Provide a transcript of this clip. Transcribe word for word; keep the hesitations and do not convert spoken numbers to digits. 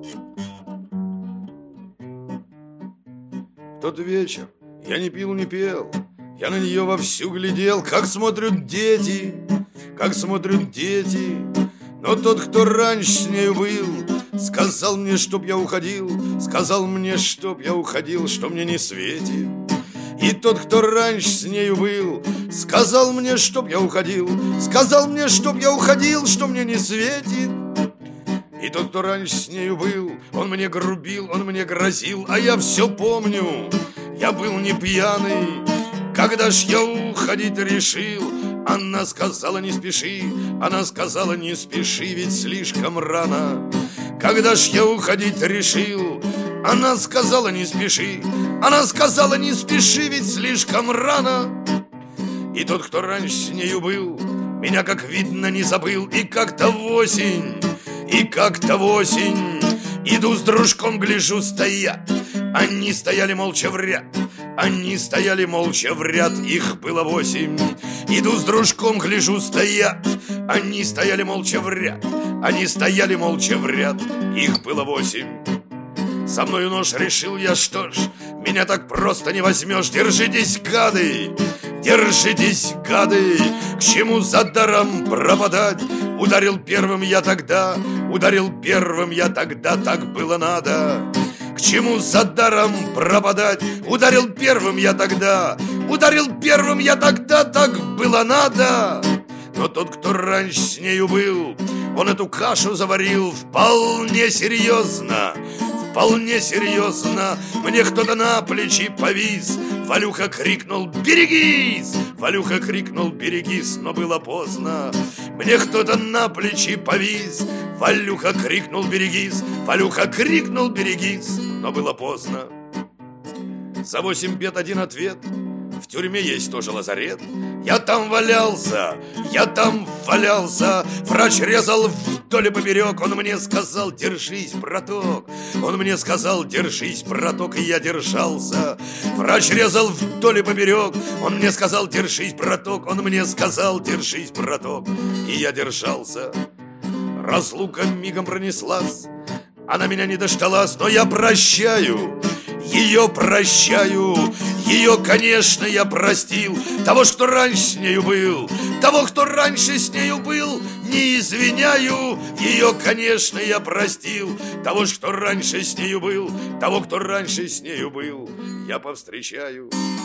В тот вечер я не пил, не пел, я на нее вовсю глядел, как смотрят дети, как смотрят дети. Но тот, кто раньше с нею был, сказал мне, чтоб я уходил, сказал мне, чтоб я уходил, что мне не светит. И тот, кто раньше с нею был, сказал мне, чтоб я уходил, сказал мне, чтоб я уходил, что мне не светит. И тот, кто раньше с нею был, он мне грубил, он мне грозил, а я все помню, я был не пьяный. Когда ж я уходить решил, она сказала, не спеши, она сказала, не спеши, ведь слишком рано. Когда ж я уходить решил, она сказала, не спеши, она сказала, не спеши, ведь слишком рано. И тот, кто раньше с нею был, меня, как видно, не забыл. И как-то в осень, и как-то в осень иду с дружком, гляжу, стоят. Они стояли молча в ряд, они стояли молча в ряд, их было восемь. Иду с дружком, гляжу, стоят. Они стояли молча в ряд, они стояли молча в ряд, их было восемь. Со мною нож, решил я, что ж, меня так просто не возьмешь. Держитесь, гады, держитесь, гады, к чему за даром пропадать? Ударил первым я тогда, ударил первым я тогда, так было надо. К чему за даром пропадать? Ударил первым я тогда, ударил первым я тогда, так было надо. Но тот, кто раньше с нею был, он эту кашу заварил вполне серьезно, вполне серьезно. Мне кто-то на плечи повис, Валюха крикнул: «Берегись!» Валюха крикнул: «Берегись!» Но было поздно. Мне кто-то на плечи повис, Валюха крикнул: «Берегись!» Валюха крикнул: «Берегись!» Но было поздно. За восемь бед один ответ: в тюрьме есть тоже лазарет. Я там валялся, я там валялся. Врач резал вдоль и поперек. Он мне сказал: «Держись, браток!» Он мне сказал: «Держись, браток!» И я держался. Врач резал вдоль и поперек. Он мне сказал: «Держись, браток!» Он мне сказал: «Держись, браток!» И я держался. Разлука мигом пронеслась, она меня не дождалась, но я прощаю, ее прощаю. Ее, конечно, я простил. Того, что раньше с нею был, того, кто раньше с нею был, не извиняю. Ее, конечно, я простил. Того, что раньше с нею был, того, кто раньше с нею был, я повстречаю.